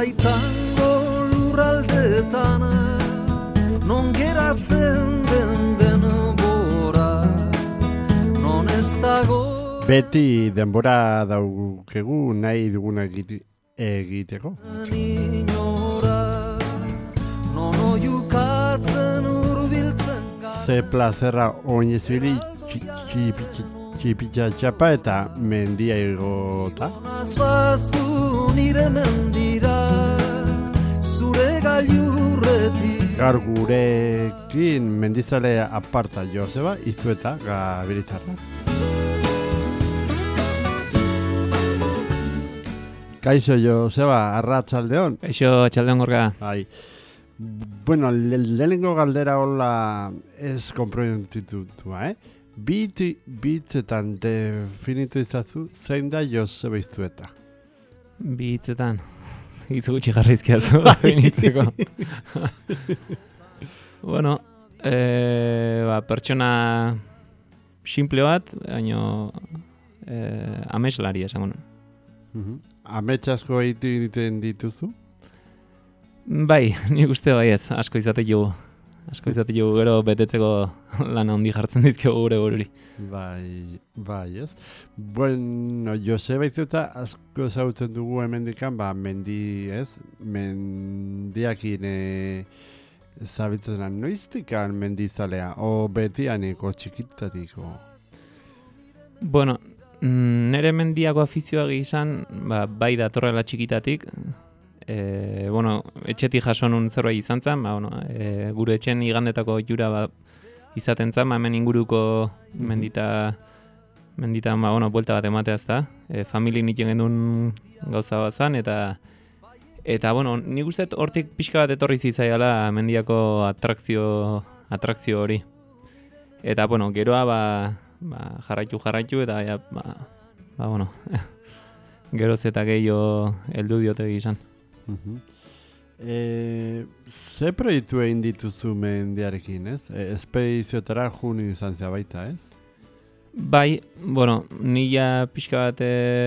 baitango lurraldetan non geratzen den denbora non ez dago. Beti denbora daukegu nahi duguna egiteko. Ze plazerra oinezbili txipitxa txapa eta mendia igota. Gaur gurekin mendizale aparta Joseba, Iztueta, Gabirizarra. Kaixo Joseba, arratsaldeon. Kaixo, atxaldeon gorka. Bai. Bueno, lehenengo galdera hola ez konprometitutua, Bitzetan definitu izazu, zein da Joseba Iztueta? Bitzetan, hitz gutxi jarrizkiazu definitzeko. Bueno, pertsona simple bat, baino ameslari esango nuen. Ametsasko egiten dituzu? Bai, nik uste baiez, asko izateko gero betetzeko lana handi jartzen dizkio gure bururi. Bai, ez. Bueno, Joseba Iztueta asko ezagutzen dugu hemendikan, mendi, ez? Mendiakin zabitzen noiztikan mendizalea, o betianeko txikitatiko? Bueno, nere mendiako afizioa izan, bai datorrela txikitatik, etxetik jaso nun zerbait izan zen, gure etxen igandetako jura izaten zen, hemen inguruko mendita buelta bat ematea ez da. Familik niten gendun gauza bat zen, eta nik uste hortik pixka bat etorri zitzaiala mendiako atrakzio hori. Eta, geroa jarraitu, eta, geroz eta gehiago heldu diote izan. Ze proiektu egin dituzu mendiarekin, ez? Espediziotara jun izan zea baita, ez? Bai, nila pixka bat,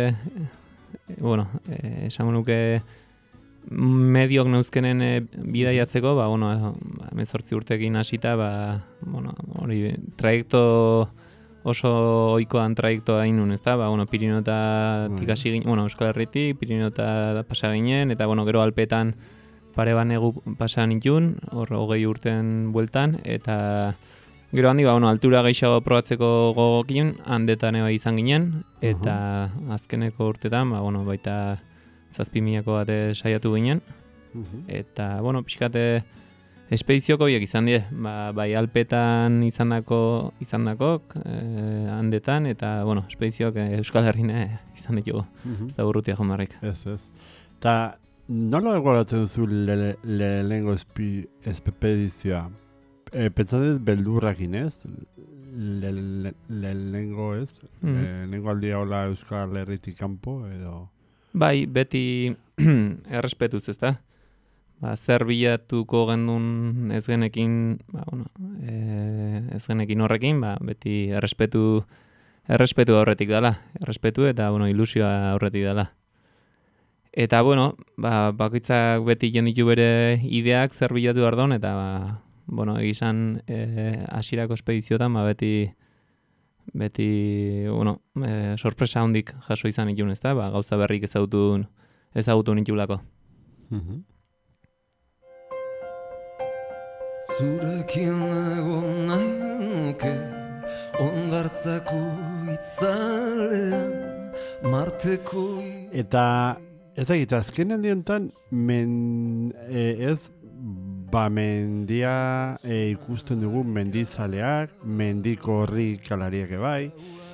esango nuke mediok neuzkenen bidaiatzeko, 18 urtekin hasita, trajekto oso ohikoan trajektoa inun, ez da? Pirinioetatik hasi ginen, Euskal Herritik, Pirinioeta pasa ginen, eta gero Alpetan pare banegu pasa nitun, hor 20 urten bueltan, eta gero handi, altura gehiago probatzeko gogokin, handetan izan ginen, eta azkeneko urtetan, baita 7.000ko bat saiatu ginen, eta, pixkate, espedizioko biak izan die, bai Alpetan izandako handetan, eta, espedizioak Euskal Herrin izan ditugu, ez da urrutia jomarrik. Ez. Ta, nola egoratzen zu lehenengo espedizioa? Pentsatzen beldurrakin, ez? Lehenengo, ez? Lehenengo aldia hola Euskal Herritik kanpo, edo? Bai, beti errespetuz, ez da? Zer bilatuko gendun ez genekin horrekin, beti errespetu aurretik dela. Errespetu eta, ilusioa aurretik dela. Eta, bakoitzak beti jenditu bere ideak zer bilatu ardon, eta, egizan hasierako espediziotan, beti, sorpresa hondik jaso izan itun, ez da? Gauza berrik ezagutu nitulako. Zurekin egon nahi nuke ondartzako itzalean marteko Eta azkenen diontan mendia ikusten dugu mendizaleak, mendiko horri kalariak ebai.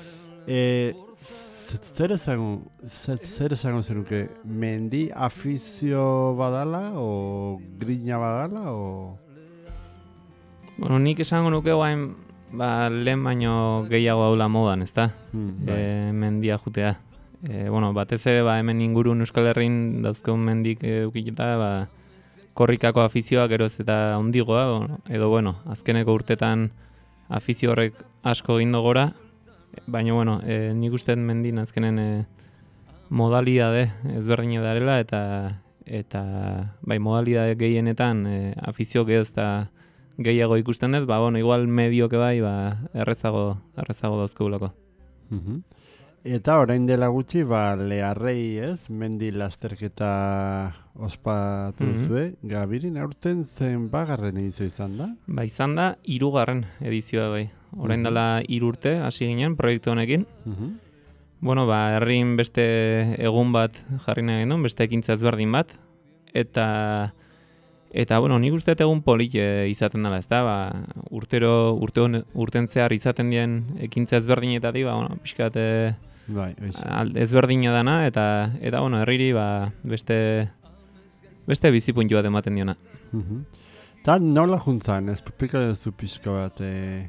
Zer esango zenuke, mendi afizio badala, o grina badala, o... Nik esango nuke guain, lehen baino gehiago daula modan, ez da? Mendia jutea. Batez ere, hemen ingurun Euskal Herrin dauzkeun mendik edukiketa, korrikako afizioa geroz eta ondigoa, edo, azkeneko urtetan afizio horrek asko gindo gora, baina, nik usteet mendin azkenen modalidade ezberdine darela, eta bai, modalidade gehienetan afizio ez da gehiago ikusten dut, bueno, igual medioke bai, errezago dauzkegulako. Eta orain dela gutxi, Learrei ez, mendi lasterketa ospatu duzue, Gabirin aurten zen bagarren edizio izan da? Ba, izan da, 3. edizioa bai. Orain dela 3 urte hasi ginen proiektu honekin. Bueno, herrin beste egun bat jarri nahi genuen, beste ekintza ezberdin bat, eta bueno, nik uste egun polit izaten dela, ezta? Urten zehar izaten dien ekintza ezberdinetatik, bueno, pixkat ezberdina dana, eta bueno, herriri beste bizipuntu bat ematen diona. Eta nola juntzan, ez pika duzu pixka bat,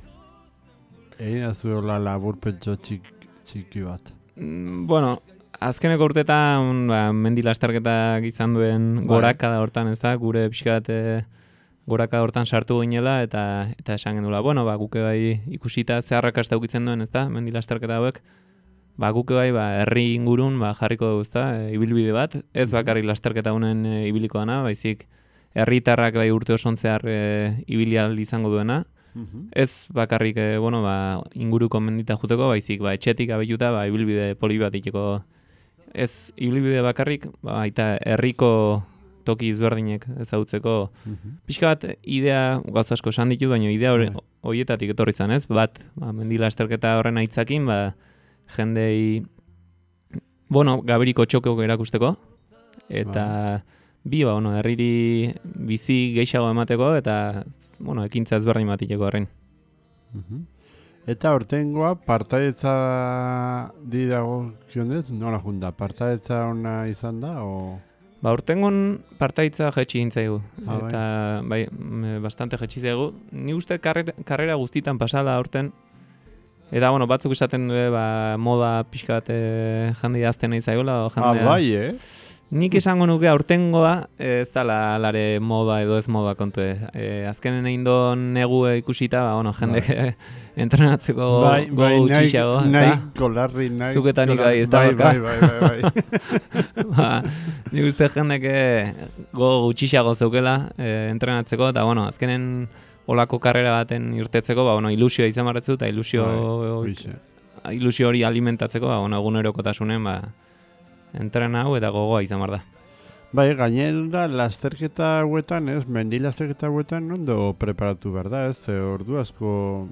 egin azuela laburpetxo txiki bat? Bueno, azkeneko urtetan mendi lasterketak izan duen gorakada hortan, ez da, gure pixkat gorakada hortan sartu ginela, eta esan gendula, bueno, guke bai ikusita zeharrakasta ukitzen duen, ez da, mendi lasterketa hauek, guke bai herri ingurun jarriko dugu, ez da, ibilbide bat, ez bakarrik lasterketa honen ibiliko dana, baizik herritarrak bai urte osontzear ibilial izango duena, ez bakarrik inguruko mendita juteko, baizik etxetik abeituta ibilbide poli bat iteko, ez ibilbide bakarrik, eta herriko toki izberdinek ezagutzeko. Pixka bat idea, gauza asko esan ditut, baina idea horietatik etorri zan, ez? Mendi lasterketa horren aitzakin, jendei, Gabiriko txokeok erakusteko, eta herriri bizi gehiago emateko, eta ekintza ezberdin bat iteko horrein. Eta hortengoa, partaidetza dirago kionez, nola junda? Partaidetza ona izan da, o...? Hortengon partaidetza jetxi gintzaigu, eta bastante jetxi zaigu. Ni uste karrera guztitan pasala horten, eta batzuk esaten du, moda pixkat jende azten nahi zaigola. Nik esango nuke aurtengoa ez dala lare moda edo ez moda kontu. Azkenen egin doan negu ikusita, jendek entrenatzeko gogo utxixago. Golarri, nahi. Zuketanik bai, ez da bai. Nik uste jendek gogo utxixago zeukela entrenatzeko, eta azkenen olako karrera baten irtetzeko, ilusioa izan barretzu, eta ilusio hori alimentatzeko, egunerokotasunen, entrena hau eta gogoa izan behar da. Bai, gainera lasterketa hauetan, ez, mendi lasterketa hauetan ondo preparatu behar da, ez, ordu asko,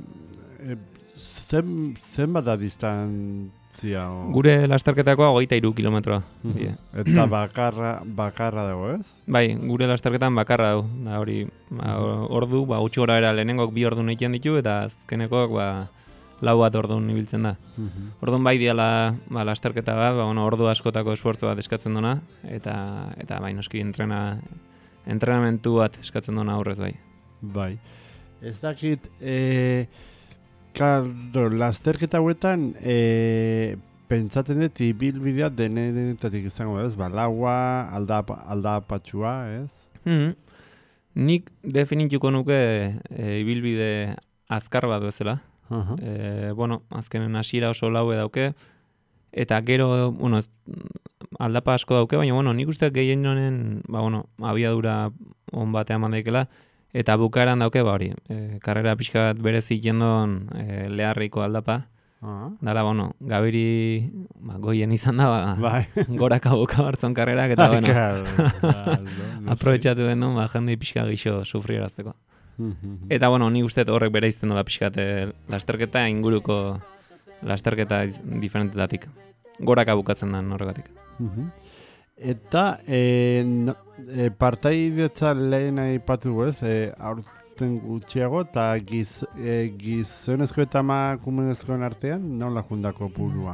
zenbat da distantzia? Gure lasterketakoa 23 kilometroa. Eta bakarra dago, ez? Bai, gure lasterketan bakarra dago. Hori, ordu, gutxi gora era lehenengok 2 ordu nahiten ditu, eta azkenekoak 4 orduan ibiltzen da. Orduan bai diala lasterketa bat, ordu askotako esfortzu bat eskatzen duna, eta noski entrenamentu bat eskatzen duna aurrez bai. Bai. Ez dakit, lasterketa hauetan, pentsaten dut ibilbidea denetatik izango, ez? Laua, aldapatxua, ez? Nik definituko nuke ibilbide azkar bat bezala. Azkenen hasiera oso laue dauke, eta gero, aldapa asko dauke, baina, nik uste gehien honen, abiadura on batean mandaikela, eta bukaeran dauke, karrera pixka bat berezi jendon Learriko aldapa, dala, Gabiri goien izan da, goraka buka hartzon karrerak, eta, aprobetxatu genuen, jende pixka gixo sufrierazteko. Eta, nik uste horrek bere izten dola pixkat lasterketa inguruko lasterketa diferentetatik. Goraka bukatzen da horregatik. Eta partaidetza lehen aipatu ez, aurten gutxiago, eta gizonezko eta emakumezkoen artean, nola jundako purua?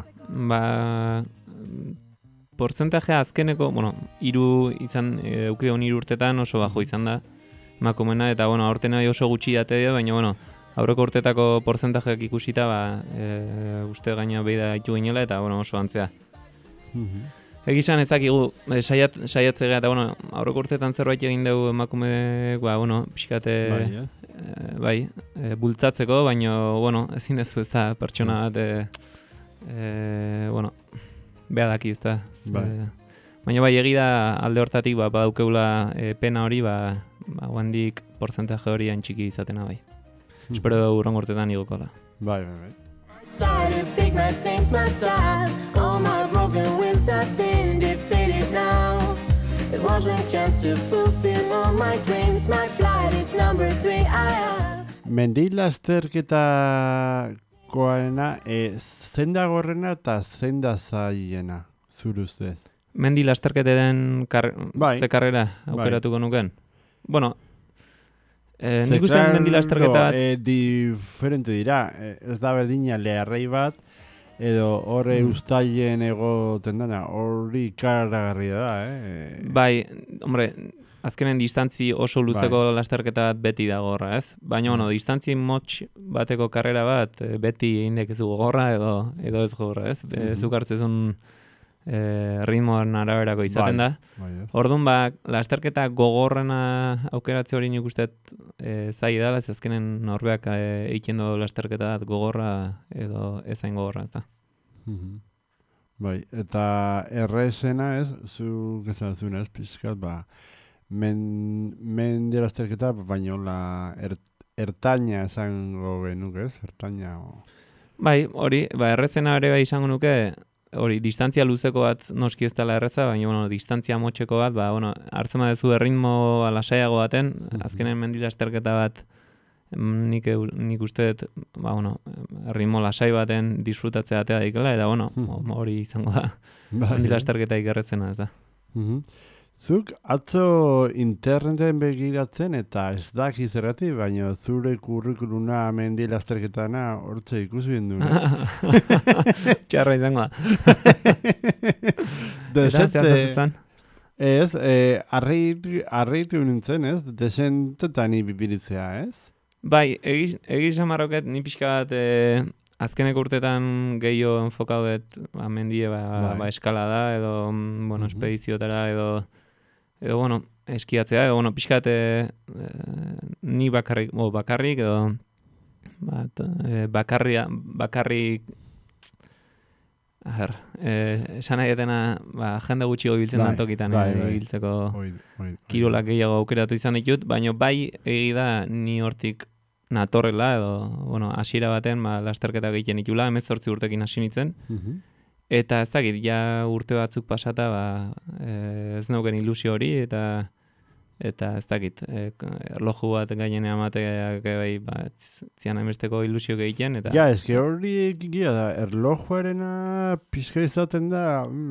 Portzentajea azkeneko, 3 izan, eukideon 3 urtetan oso bajo izan da, emakumena, eta aurten oso gutxi date dio, baina aurreko urtetako portzentajeak ikusita uste gaina behi da haitu ginela, eta oso antzea. Egizan ez dakigu saiatzea, eta aurreko urtetan zerbait egin dugu emakumeek, pixkate bultzatzeko, baina ezin dezu ez da pertsona bat, beha daki ez da. Baina bai, egida alde hortatik badaukeula pena hori, guandik porcentaje hori hain txiki izatena bai. Espero urrengo urtetan igokola. Bai. Started big, my face, my style. All my broken wings have been defeated now. It wasn't just to fulfill all my dreams. My flight is number 3, I have. Mendi lasterketa koarena, zein da gorrena eta zein da zailena, zure ustez? Mendi lasterketaren ze karrera aukeratuko nuken? Bueno, nik uste mendi lasterketa bat... diferente dira, ez da berdina leharrei bat, edo horre ustaien egoten dana, hori karagarria da, Bai, hombre, azkenen distantzi oso luzeko lasterketa bat beti da gorra, ez? Baina, distantzi motx bateko karrera bat beti indek ez gogorra edo ez gogorra, ez? Zuk hartzezun ritmoan araberako izaten da. Orduan, lasterketa gogorrena aukeratze hori nik uste zai da, ez azkenen norbeak egiten du lasterketa bat gogorra edo ezain gogorra, ez da. Bai, eta errezena ez, zu gezazun ez, pizkat, mende lasterketa, baina ertaina esango genuke ez, ertaina. Bai, hori, errezena ere bai izango nuke, hori, distantzia luzeko bat noski ez dela erreza, baina, distantzia motxeko bat, hartzen badezu erritmo lasaiago baten, azkenen mendi lasterketa bat, nik uste dut, erritmo lasai baten disfrutatzea atea daikela, eta, hori izango da, mendi lasterketa ikerrezena, ez da. Zuk atzo interneten begiratzen eta ez daki zergatik, baina zure kurrikuluna mendi lasterketana hortze ikusi bindu. Txarra izango da. Eta zehazatuztan? Ez, arreitu nintzen, ez? Desentetan ibiritzea, ez? Bai, egiz amarroket, ni pixka bat azkeneko urtetan gehiago enfokaudet mendie eskala da, edo, espediziotara, edo eskiatzea, edo, pixkat ni bakarrik, edo bakarrik esan nahi etena jende gutxi biltzen dantokitan biltzeko kirolak gehiago aukeratu izan ditut, baina bai egida ni hortik natorrela, edo, hasiera baten lasterketa egiten ditula, 18 urtekin hasi nintzen, eta ez dakit, ja urte batzuk pasata, ez neuken ilusio hori, eta ez dakit, erloju bat gainenean amateak zian hainbesteko ilusio egiten, eta... Ja, eske hori egia da, erlojuarena pizka izaten da,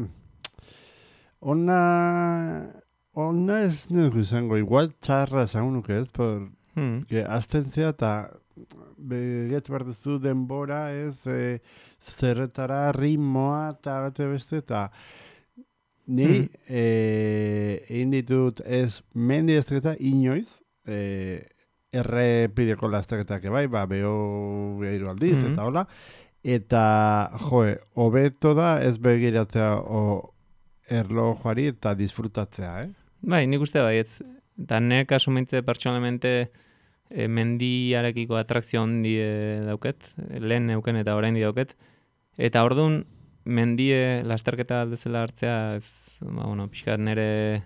ona ez nuke izango, igual txarra esango ez, porque azten zea eta beget bartezu denbora ez, zerretara ritmoa eta bete beste, eta ni egin ditut ez mendi lasterketa inoiz, errepideko lasterketak bai, beho behiru aldiz, eta hola, eta hobeto da ez begiratzea erlojuari eta disfrutatzea, Bai, nik uste bai, eta nek asumentze pertsonalmente mendiarekiko atrakzio handi dauket, lehen neuken eta orain dauket, eta orduan mendie lasterketa aldezela hartzea, pixkat nire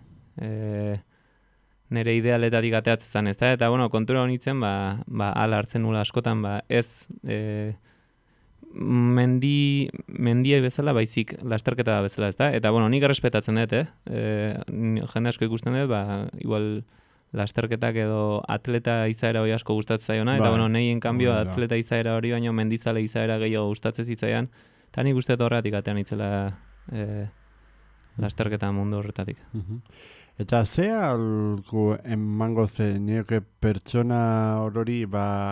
idealetatik ateatzen ez da, eta kontura honitzen, ala hartzen nula askotan, ez mendiei bezala baizik lasterketa bezala ez da, eta nik errespetatzen dut, jende asko ikusten dut, igual lasterketak edo atleta izaera hori asko gustatzen zaiona, eta nahien kanbio atleta izaera hori baino mendizale izaera gehiago gustatzen zitzaian, eta nik uste horretik atean itzela lasterketa mundu horretatik. Eta ze alko emango ze nioke pertsona hori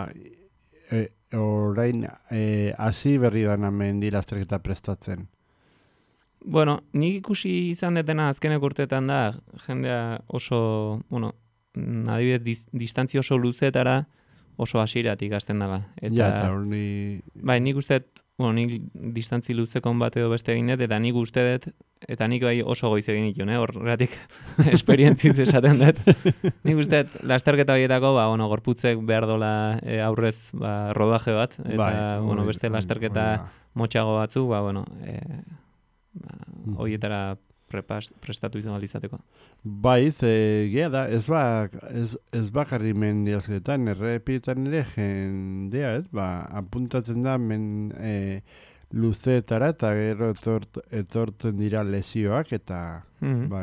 orain hasi berri dana mendi lasterketa prestatzen? Bueno, nik ikusi izan detena azkenek urteetan da, jendea oso, adibidez, distantzia oso luzetara oso hasieratik hasten dela. Eta hori... Bai, nik uste, nik distantzi luzekon bat edo beste egin dut, eta nik uste dut, eta nik bai oso goiz egin ditun, horregatik esperientziz esaten dut. Nik uste dut, lasterketa horietako, gorputzek behar dola aurrez rodaje bat, eta beste lasterketa motxago batzuk, horietara prestatu izan izateko. Bai, gea da, ez bakarri mendiazketan, errepietan ere jendea, ez? Apuntatzen da luzeetara eta gero etortzen dira lesioak eta bai.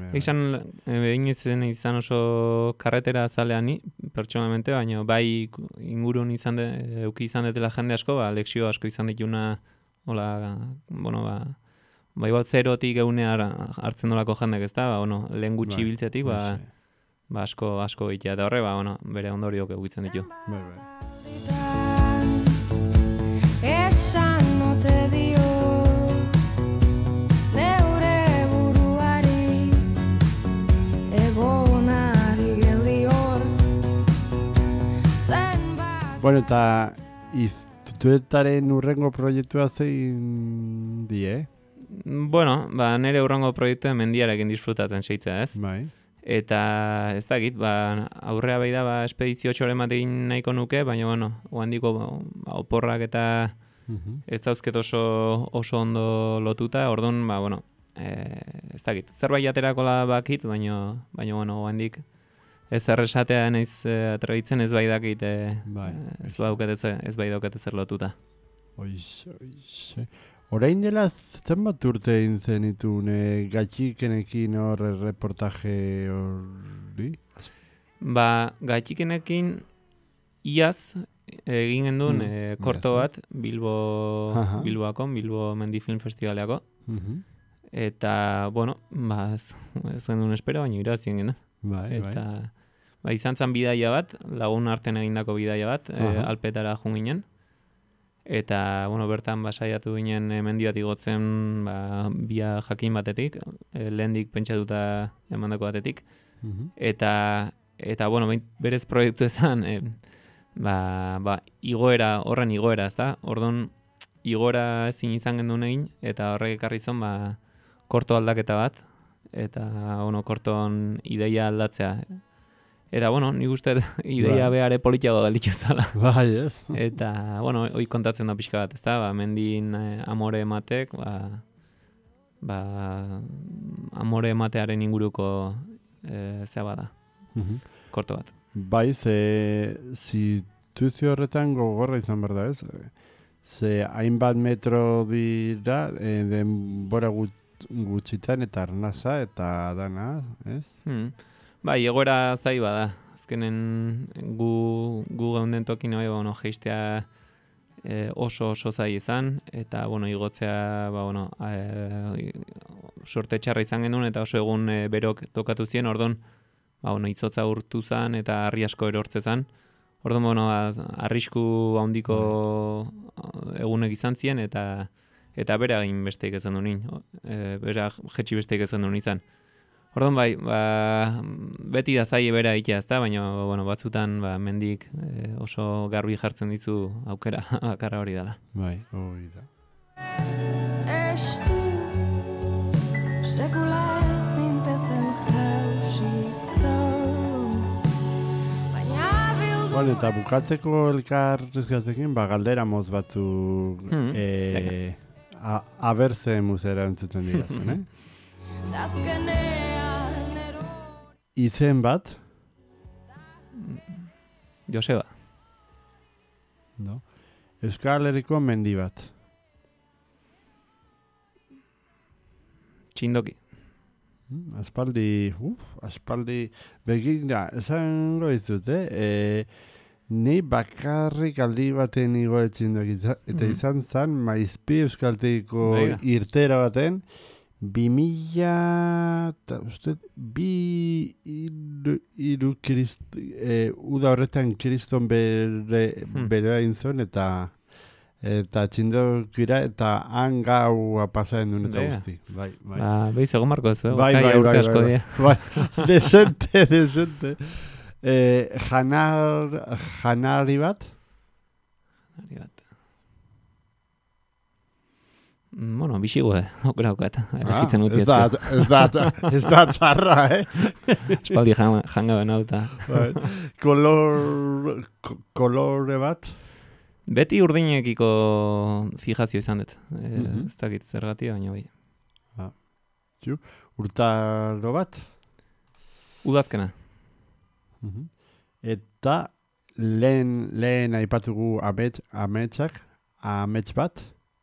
Izan oso karretera zalean pertsonalmente, baina bai ingurun euki izan detela jende asko, lexio asko izan dituna, bai bat zerotik egunea hartzen dolako jendek ez da, lehen gutxi biltzetik, asko egitea, eta horre, bere ondoriok egitzen ditu. Esan ote dio neure buruari egonari geldi hor zenbat. Bueno, eta iztuetaren urrengo proiektua zein die, Bueno, nire urrengo proiektuen mendiarekin disfrutatzen seitzea, ez? Bai. Eta ez dakit, aurrea bai da espedizio txoren bat egin nahiko nuke, baina, ohandiko oporrak eta ez dauzket oso ondo lotuta, orduan, ez dakit. Zerbait aterakola bakit, baina, ohandik ez erresatea naiz atrebitzen ez bai dakit, ez bai dauket ezer lotuta. Oixe. Orain dela zenbat urte egin zenitun gatxikenekin hor reportaje hori? Gatxikenekin iaz egin genduen korto bat Bilboako, Bilbo Mendi Film Festivaleako. Eta, ez genduen espero, baina irazien gena. Eta, izan zen bidaia bat, lagun artean egindako bidaia bat, Alpetara joan ginen. Eta, bertan saiatu ginen mendi bat igotzen bia jakin batetik, lehendik pentsatuta emandako batetik. Eta berez proiektu ezan, horren igoera, ez da? Orduan, igoera ezin izan genduen egin, eta horrek ekarri zon, korto aldaketa bat, eta, korton ideia aldatzea. Eta, nik uste ideia behare politiago galditzu zala. Bai, ez. Eta, hoi kontatzen da pixka bat, ez da? Mendin amore ematek, amore ematearen inguruko zea bada. Korto bat. Bai, situzio horretan gogorra izan behar da, ez? Ze hainbat metro dira, denbora gutxitan eta arnasa eta dana, ez? Bai, egoera zai bada. Azkenen gu geunden tokin jeistea oso zai izan, eta igotzea sorte txarra izan genuen, eta oso egun berok tokatu zien, orduan izotza urtu zen, eta harri asko erortze zen. Orduan, arrisku handiko egunek izan zien, eta bera egin besteik ezen duen, bera jetxi besteik ezen duen izan. Orduan bai, beti da zai bera egitea, ezta, baina batzutan mendik oso garbi jartzen dizu aukera bakarra hori dela. Bai, hori da. Estu sekula ezintezen jausi zau baina bildu. Bueno, eta bukatzeko elkarrizkatekin, galdera moz batzu abertze muzera entzuten dirazen, Azkenean ero Izen bat? Joseba. No. Euskal Herriko mendi bat. Txindoki. Aspaldi begira, esango izut, ni bakarrik aldi baten igo etxindoki, eta izan zen, Maizpi Euskaltegiko irtera baten, 2000 uda horretan kriston bere inzon eta txindokira eta han gaua pasaren duen eta guzti. Bai. Behiz egon marko ez, bai, urte asko dira. Bai, desente. Janari bat? Bixigo, aukeraukat. Ez da txarra, Espaldi janga benauta. Kolore bat? Beti urdinekiko fijazio izan dut. Ez dakit zergatia, baina bai. Urtaro bat? Udazkena. Eta lehen aipatugu ametsak, amets bat?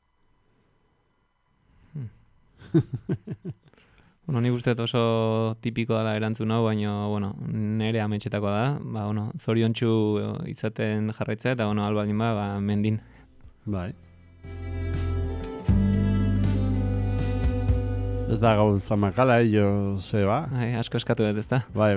Bueno, nik uste oso tipiko dela erantzun hau, baina, bueno, nere ametsetakoa da. Ba, bueno, zoriontsu izaten jarraitzea, eta, bueno, albaldin ba, mendin. Bai. Ez da gauza makala, jo zeba. Asko eskatu dut, ez da? Bai.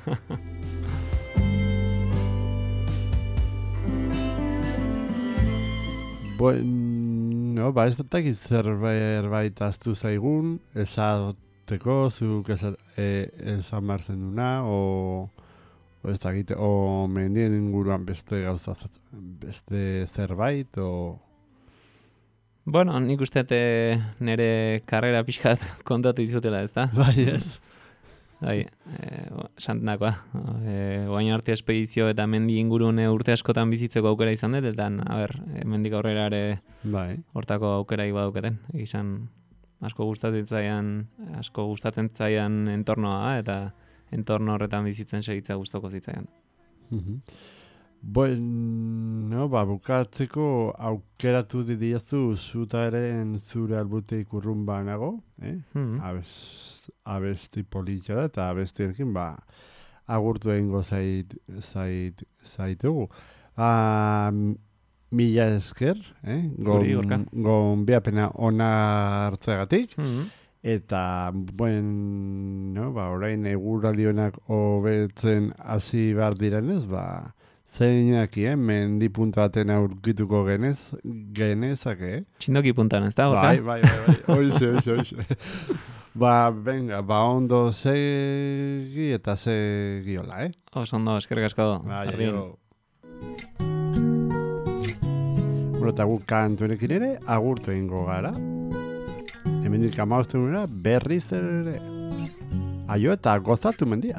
Bueno, ez datak zerbait aztu zaigun, esateko, zuk esan barzen duna, o ez dakit, o mendien inguruan beste gauza, beste zerbait, o... Bueno, nik uste nire karrera pixkat kontatu izutela, ez da? Bai, ez. Bai, santenakoa. Oain arte espedizio eta mendi ingurun urte askotan bizitzeko aukera izan dut, eta, mendik aurrera ere hortako aukera baduketen. Izan, asko gustatzen zaian entornoa, eta entorno horretan bizitzen segitza gustoko zitzaian. Bueno, bukatzeko aukeratu didiazu zutaren zure albuteik urrunba nago, abesti politxo da, eta abestiekin agurtu egingo zaitugu. Mila esker, gonbiapena ona hartzeagatik, eta, orain eguralionak hobetzen hasi behar direnez, zeinak, mendi punta baten aurkituko genezake, Txindoki puntan, ez da? Bai, hoxe. Venga, ondo segi eta segi hola, Oso ondo, eskerrik asko. Eta guk kantuenekin ere, agurtu egingo gara. Hemendik 15 berriz ere. Aio eta gozatu mendiaz.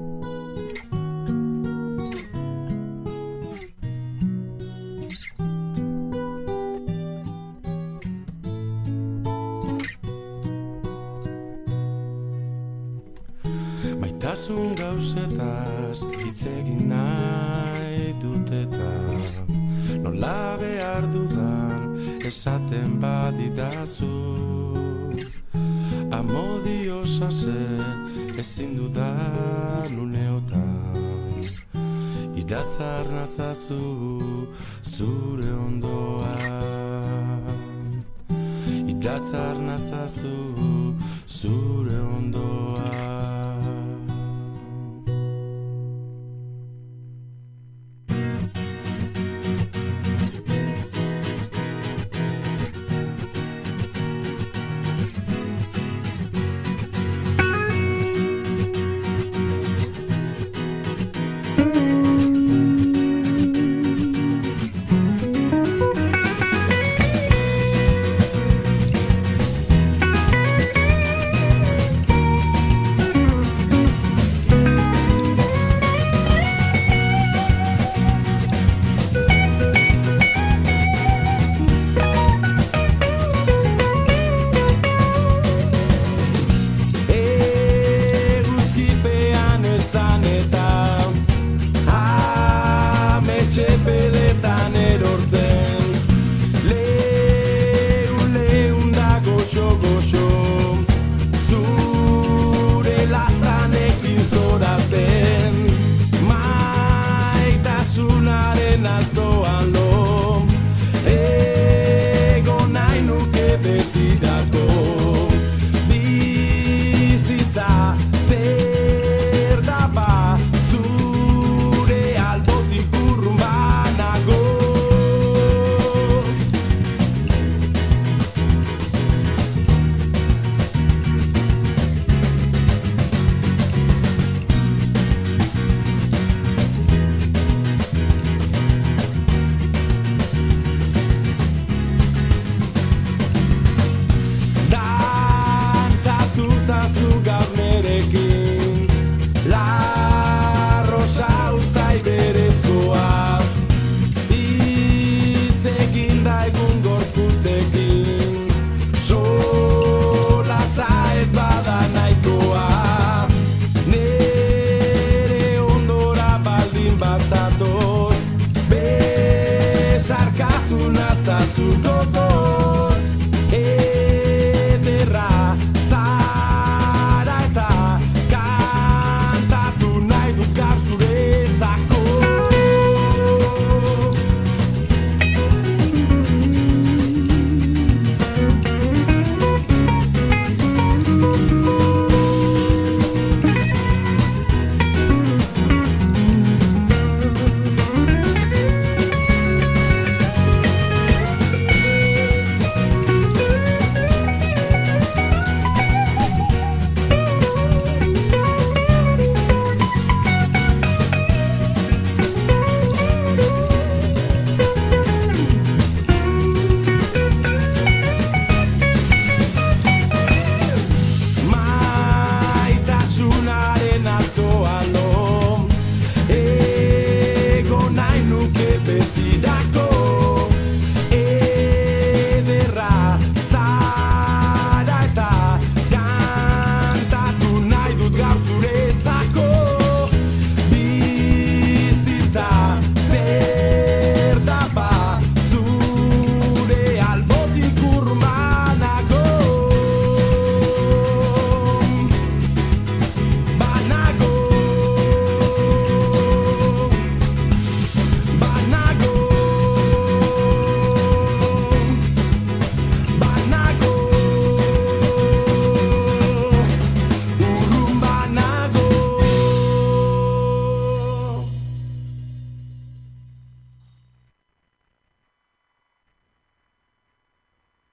Maitasun gauzetaz hitz egin nahi dut eta nola behar dudan esaten badidazu. Amodiosa ezin dudan uneotan idatzar nazazu zure ondoan. Idatzar nazazu zure ondoan.